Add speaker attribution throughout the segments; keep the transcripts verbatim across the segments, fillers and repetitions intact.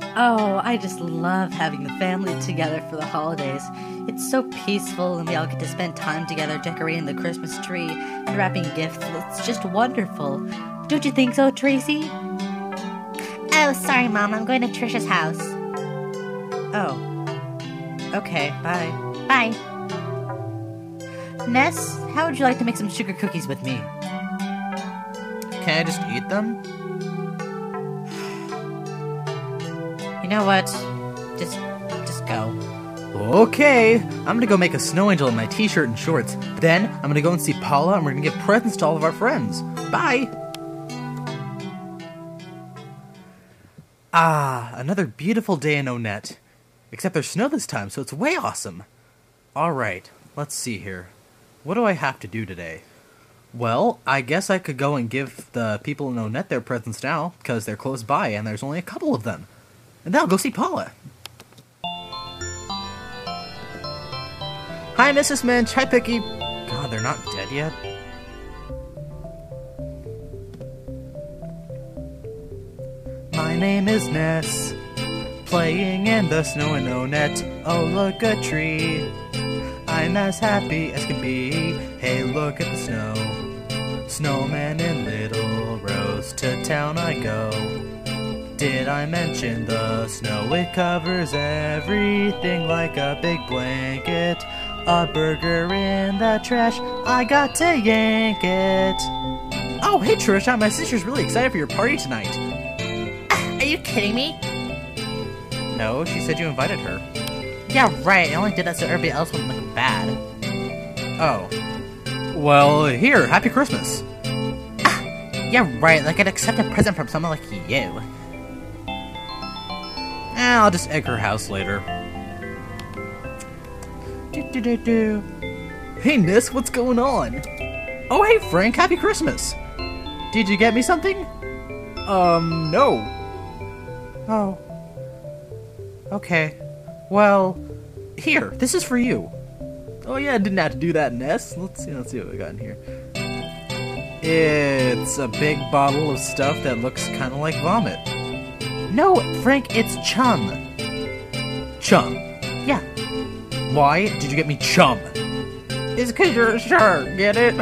Speaker 1: Oh, I just love having the family together for the holidays. It's so peaceful and we all get to spend time together decorating the Christmas tree and wrapping gifts. It's just wonderful. Don't you think so, Tracy?
Speaker 2: Oh, sorry, Mom. I'm going to Trisha's house.
Speaker 1: Oh. Okay, bye.
Speaker 2: Bye.
Speaker 1: Ness, how would you like to make some sugar cookies with me?
Speaker 3: Can I just eat them?
Speaker 1: You know what? Just, just go.
Speaker 3: Okay, I'm gonna go make a snow angel in my t-shirt and shorts. Then, I'm gonna go and see Paula and we're gonna give presents to all of our friends. Bye! Ah, another beautiful day in Onett. Except there's snow this time, so it's way awesome. Alright, let's see here. What do I have to do today? Well, I guess I could go and give the people in Onett their presents now, because they're close by and there's only a couple of them. And then I'll go see Paula. Hi, Missus Minch. Hi, Picky. God, they're not dead yet. My name is Ness, playing in the snow in Onett. Oh, look, a tree. I'm as happy as can be. Hey, look at the snow. Snowman in little rows, to town I go. Did I mention the snow? It covers everything like a big blanket. A burger in the trash, I got to yank it. Oh, hey Trisha, my sister's really excited for your party tonight.
Speaker 2: Are you kidding me?
Speaker 3: No, she said you invited her.
Speaker 1: Yeah, right. I only did that so everybody else wouldn't look bad.
Speaker 3: Oh. Well, here, happy Christmas.
Speaker 1: Yeah, right. Like I'd accept a present from someone like you.
Speaker 3: Eh, I'll just egg her house later. Do, do, do, do. Hey, Nis, what's going on? Oh, hey, Frank, happy Christmas. Did you get me something? Um, no.
Speaker 1: Oh. Okay. Well,
Speaker 3: here, this is for you. Oh yeah, I didn't have to do that, Ness. Let's see, let's see what we got in here. It's a big bottle of stuff that looks kind of like vomit.
Speaker 1: no, Frank, it's chum.
Speaker 3: Chum.
Speaker 1: Yeah.
Speaker 3: Why did you get me chum?
Speaker 1: It's because you're a shark, get it?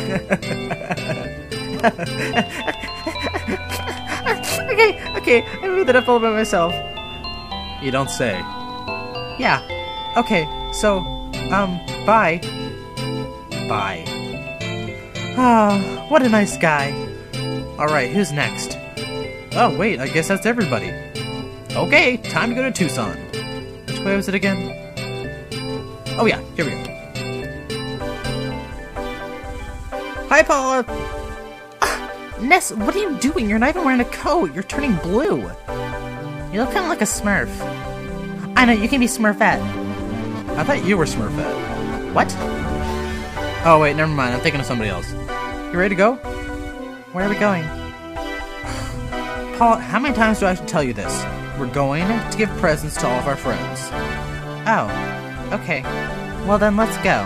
Speaker 1: okay, okay, I made that up all by myself.
Speaker 3: You don't say.
Speaker 1: Yeah. Okay, so, um, bye.
Speaker 3: Bye.
Speaker 1: Ah, what a nice guy.
Speaker 3: Alright, who's next? Oh, wait, I guess that's everybody. Okay, time to go to Tucson. Which way was it again? Oh yeah, here we go. Hi, Paula!
Speaker 1: Ness, what are you doing? You're not even wearing a coat. You're turning blue. You look kind of like a Smurf. I know, you can be Smurfette.
Speaker 3: I thought you were Smurfette.
Speaker 1: What?
Speaker 3: Oh, wait, never mind. I'm thinking of somebody else. You ready to go?
Speaker 1: Where are we going?
Speaker 3: Paul, how many times do I have to tell you this? We're going to give presents to all of our friends.
Speaker 1: Oh, okay. Well then, let's go.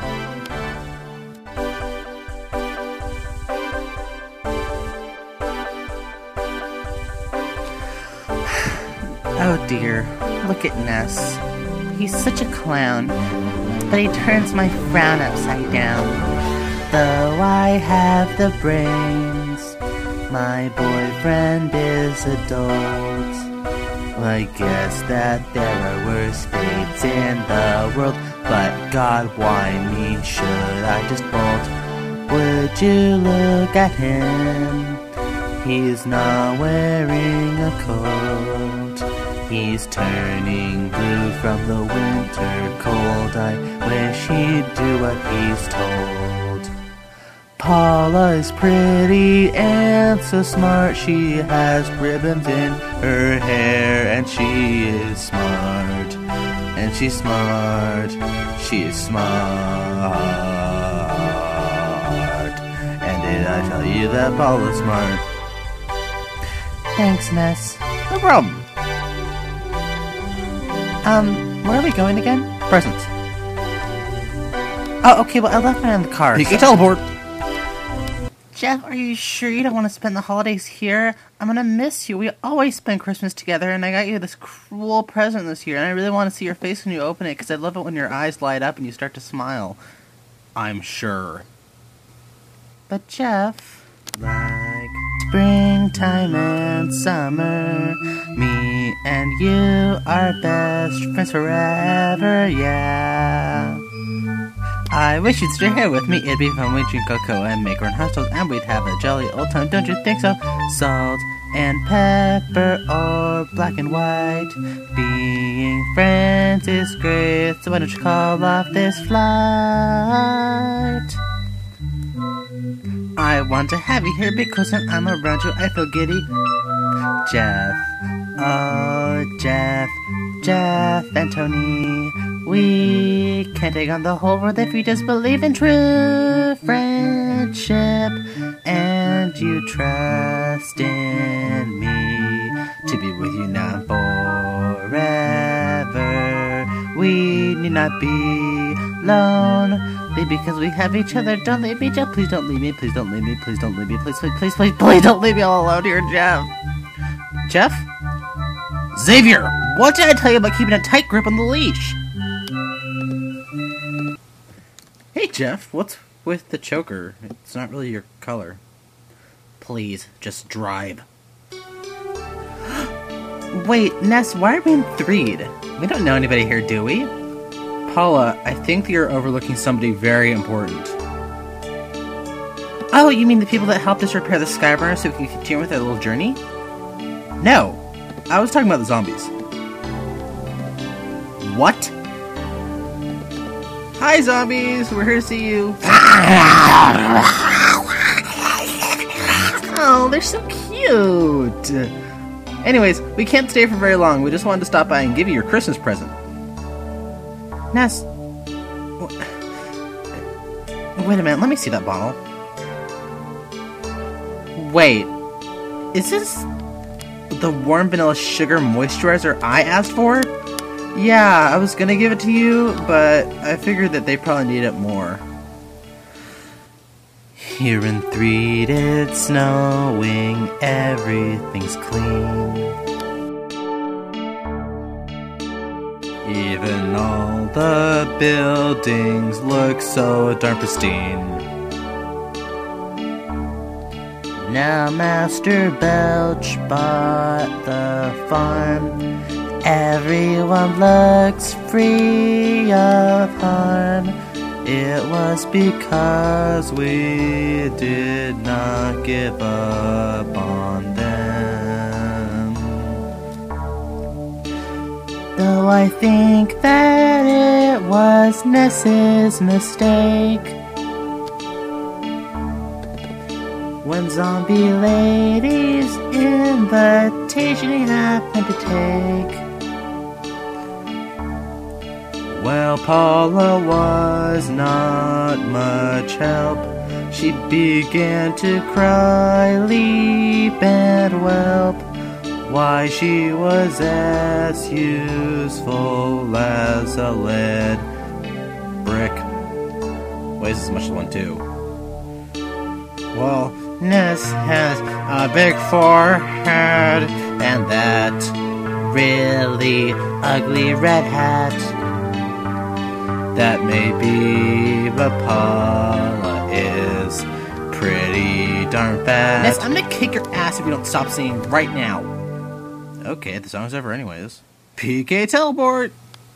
Speaker 1: Oh dear, look at Ness. He's such a clown, but he turns my frown upside down. Though I have the brains, my boyfriend is adult. I guess that there are worse fates in the world, but God, why me? Should I just bolt? Would you look at him? He's not wearing a coat. He's turning blue from the winter cold. I wish he'd do what he's told. Paula is pretty and so smart. She has ribbons in her hair, and she is smart. And she's smart. She is smart. And did I tell you that Paula's smart? Thanks, Ness.
Speaker 3: No problem.
Speaker 1: Um, where are we going again?
Speaker 3: Presents.
Speaker 1: Oh, okay, well, I left mine in the car.
Speaker 3: You
Speaker 1: so-
Speaker 3: can teleport.
Speaker 1: Jeff, are you sure you don't want to spend the holidays here? I'm gonna miss you. We always spend Christmas together, and I got you this cool present this year, and I really want to see your face when you open it, because I love it when your eyes light up and you start to smile. I'm sure. But Jeff, like springtime and summer, me and you are best friends forever, yeah. I wish you'd stay here with me, it'd be fun, we'd drink cocoa and make our own hostels, and we'd have a jolly old time, don't you think so? Salt and pepper or black and white, being friends is great, so why don't you call off this flight? I want to have you here because when I'm around you I feel giddy. Jeff, oh Jeff, Jeff and Tony, we can take on the whole world if we just believe in true friendship, and you trust in me to be with you now and forever. We need not be lonely because we have each other. Don't leave me, Jeff. Please don't leave me. Please don't leave me. Please don't leave me. Please, please, please, please, please don't leave me all alone here, Jeff. Jeff? Xavier, what did I tell you about keeping a tight grip on the leash? Hey, Jeff, what's with the choker? It's not really your color. Please, just drive. Wait, Ness, why are we in Threed? We don't know anybody here, do we? Paula, I think you're overlooking somebody very important. Oh, you mean the people that helped us repair the Skyburner so we can continue with our little journey? No, I was talking about the zombies. What? Hi, zombies! We're here to see you. Oh, they're so cute! Anyways, we can't stay for very long. We just wanted to stop by and give you your Christmas present. Ness... Wait a minute, let me see that bottle. Wait, is this the warm vanilla sugar moisturizer I asked for? Yeah, I was gonna give it to you, but I figured that they probably need it more. Here in Threed it's snowing, everything's clean. Even all the buildings look so darn pristine. Now Master Belch bought the farm. Everyone looks free of harm. It was because we did not give up on them. Though I think that it was Ness's mistake when Zombie Lady's invitation he happened to take. Well, Paula was not much help. She began to cry, leap and whelp. Why, she was as useful as a lead brick. Weighs as much as one, too. Well, Ness has a big forehead and that really ugly red hat. That may be, but Paula is pretty darn fat. Ness, I'm gonna kick your ass if you don't stop singing right now. Okay, the song's over anyways. P K Teleport!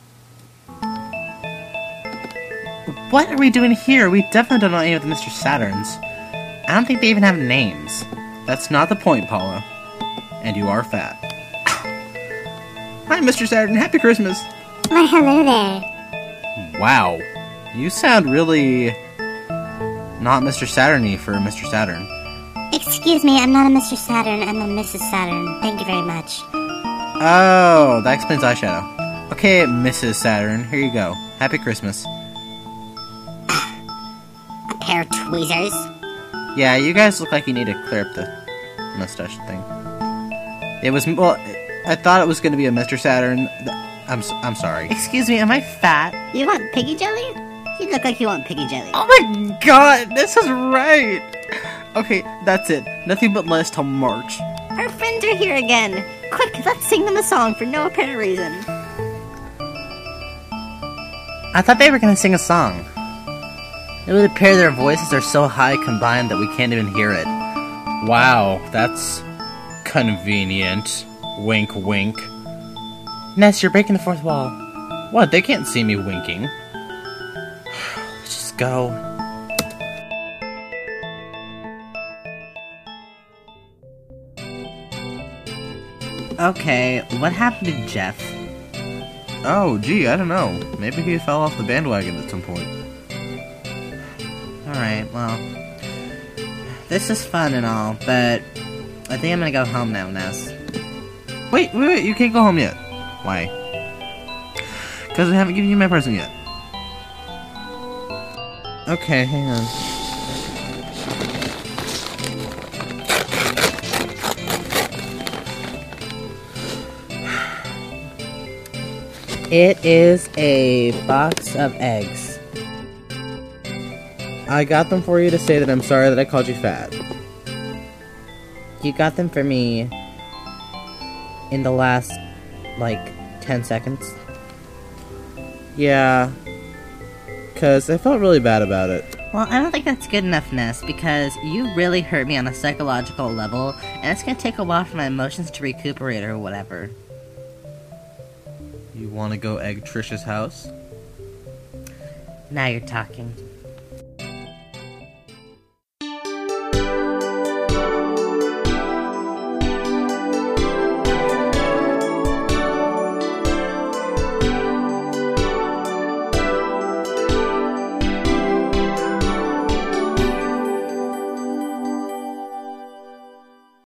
Speaker 1: What are we doing here? We definitely don't know any of the Mister Saturns. I don't think they even have names. That's not the point, Paula. And you are fat. Hi, Mister Saturn. Happy Christmas.
Speaker 2: Why, hello there.
Speaker 1: Wow. You sound really not Mister Saturn-y for Mister Saturn.
Speaker 2: Excuse me, I'm not a Mister Saturn, I'm a Missus Saturn. Thank you very much.
Speaker 1: Oh, that explains eyeshadow. Okay, Missus Saturn, here you go. Happy Christmas.
Speaker 2: A pair of tweezers?
Speaker 1: Yeah, you guys look like you need to clear up the mustache thing. It was, well, I thought it was going to be a Mister Saturn. I'm I'm sorry. Excuse me, am I fat?
Speaker 2: You want piggy jelly? You look like you want piggy jelly.
Speaker 1: Oh my god, this is right!
Speaker 3: Okay, that's it. Nothing but lettuce till March.
Speaker 2: Our friends are here again. Quick, let's sing them a song for no apparent reason.
Speaker 1: I thought they were gonna sing a song. It would appear their voices are so high combined that we can't even hear it.
Speaker 4: Wow, that's convenient. Wink, wink.
Speaker 1: Ness, you're breaking the fourth wall.
Speaker 4: What? They can't see me winking.
Speaker 1: Let's just go. Okay, what happened to Jeff?
Speaker 3: Oh, gee, I don't know. Maybe he fell off the bandwagon at some point.
Speaker 1: Alright, well, this is fun and all, but I think I'm gonna go home now, Ness.
Speaker 3: Wait, wait, wait, you can't go home yet. Why? Because I haven't given you my present yet. Okay, hang on.
Speaker 1: It is a box of eggs.
Speaker 3: I got them for you to say that I'm sorry that I called you fat.
Speaker 1: You got them for me in the last, like, ten seconds.
Speaker 3: Yeah. Because I felt really bad about it.
Speaker 1: Well, I don't think that's good enough, Ness, because you really hurt me on a psychological level, and it's gonna take a while for my emotions to recuperate or whatever.
Speaker 3: You want to go egg Trish's house?
Speaker 1: Now you're talking.